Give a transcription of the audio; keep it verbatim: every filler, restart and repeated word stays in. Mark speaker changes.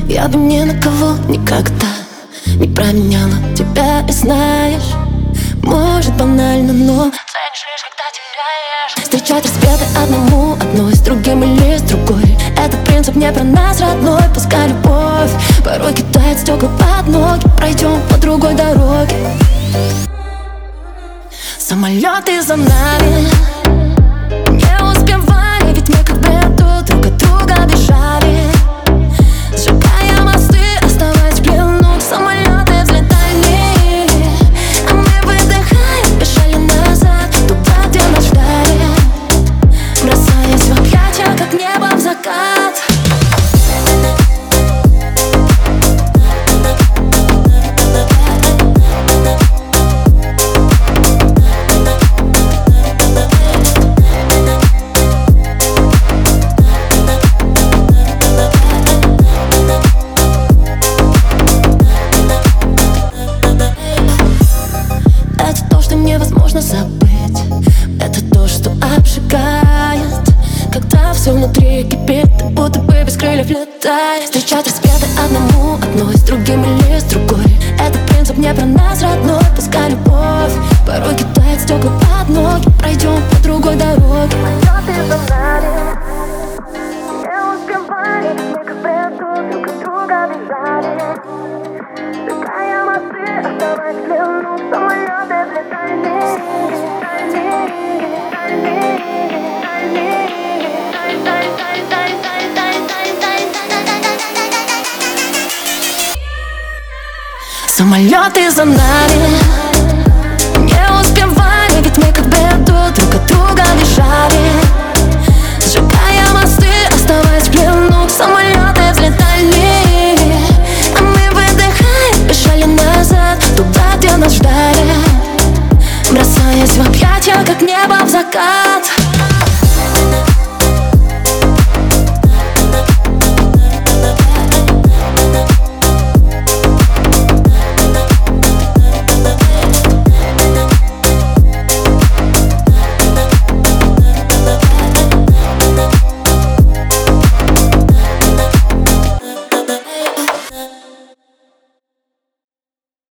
Speaker 1: Я бы ни на кого никогда не променяла тебя, и знаешь, может банально, но ценишь лишь, когда теряешь. Встречать рассветы одному, одной с другим или с другой. Этот принцип не про нас, родной. Пускай любовь порой кидает стекла под ноги. Пройдем по другой дороге. Самолеты за нами не успевали, ведь мы как бы друг от друга бежали. Сжигая мосты, оставаясь в плену. Самолеты взлетали, а мы выдыхаем, бежали назад, туда, где нас ждали, бросаясь в объятия, как небо в закат. Невозможно забыть. Это то, что обжигает, когда все внутри кипит, ты будто бы без крыльев летаешь. Встречать рассветы одному, одной с другим или с другой. Этот принцип не про нас, родной. Пускай любовь порой кидает стекла под ноги. Пройдем по другой дороге. Самолеты за нами не успевали, мы как бы друг от друга бежали. Сжигая мосты, оставаясь в плену. Самолеты взлетали. Самолеты за нами не успевали, ведь мы как бы друг от друга бежали.